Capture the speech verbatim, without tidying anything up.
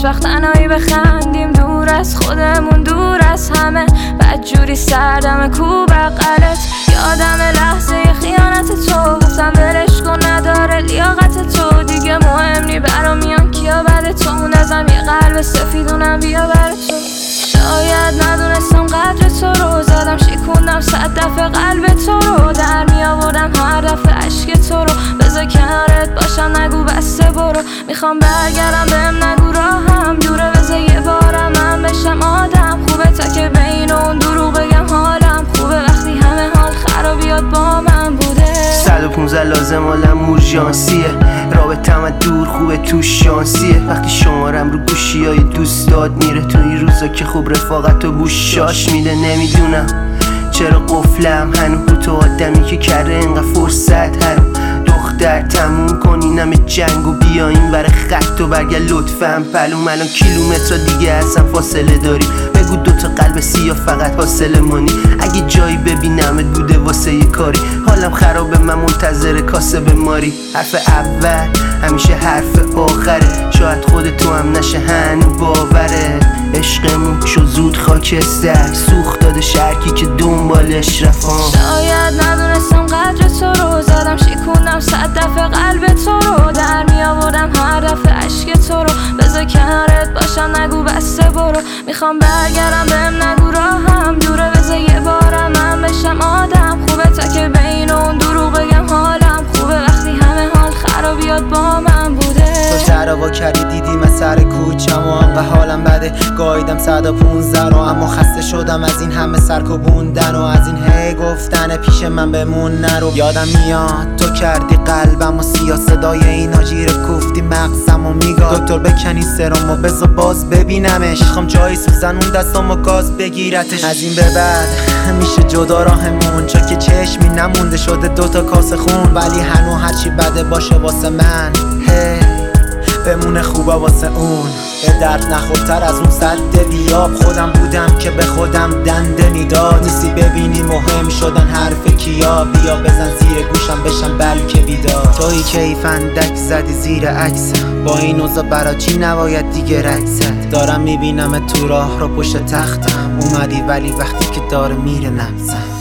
هیچ وقت تنهایی بخندیم، دور از خودمون، دور از همه. بدجوری سردم کو بغلت، یادم لحظه خیانت تو، گفتم ولش کن نداره لیاقت تو، دیگه مهم نی برام میان کیا بعد تو، اون ازم یه قلب سفیدونم بیا بر تو. شاید ندونستم قدر تو رو، زدم شکوندم صد دفعه قلب تو رو، در می آوردم هر دفعه عشق تو رو، بذار کنارت باشم نگو بسته برو. میخوام برگردم بهم نگو راهم دوره، بذار یه بارم من بشم آدم خوبه، تا که بین اون دروغ بگم حالم خوبه، وقتی همه حال خرابیات با من بوده. صد و پونزده لازم حالم اورژانسیه، رابطم دور خوبه تو شانسیه، وقتی شمارم رو گوشی های دوستات میره، تو این روزا که خوب رفاقت و بوشاش میده. نمیدونم چرا قفلم هنو رو تو آدمی که کرده انقدر فرصت هنو. دختر تموم کنین همه جنگ و بیا این ور خط و برگرد لطفاً پلوم، الان کیلومتر دیگه اصلا فاصله داری، بگو دوتا قلب سیاه فقط حاصل مانی، اگه جایی ببینمت بوده واسه یه کاری، حالم خرابه من منتظر کاسه به ماری. حرف اول همیشه حرف آخره، شاید خود تو هم نشه هنو باوره، عشقمون شو زود خاکستر، سوخت داده شرکی که دنبالش رفام. شاید ندونستم قدر تو رو، زدم شکوندم صد دفعه قلب تو رو، در می آوردم هر دفعه عشق تو رو، بذار کنارت باشم نگو بسته برو. میخوام برگردم بهم نگو راهم دوره، بذار یه بارم من بشم آدم خوبه، تا که بین اون دروغ بگم حالم خوبه، وقتی همه حال خرابیات با من بوده. تو تروا کردی دیدی من سر کوچم و انقدر حالم بده، گاییدم صد و پونزده رو، اما خسته شدم از این همه سرکوبوندن و از این هی گفتن پیش من بمون نرو. یادم میاد تو کردی قلبم و سیاه، صدای این آجیر کوفتی مغزم و میگاد دکتر بکنی سرم و بذار باز ببینمش، میخوام جایی سوزن اون دستم و گاز بگیرتش. از این به بعد همیشه جدا راهمون، چون که چشمی نمونده شده دوتا کاسه خون، ولی هنو هرچی بده باشه واسه من هی بمونه خوبه واسه اون. به درد نخورتر از اون صد بیاب، خودم بودم که به خودم دنده میداد، نیستی ببینی مهم شدن حرف کیا، بیا بزن زیر گوشم بشم بلکه بیدار. تویی که ای فندک زدی زیر عکسم، با این اوضاع برا چی نباید دیگه رکست، دارم میبینم تو راه رو پشت تختم اومدی، ولی وقتی که داره میره نبزم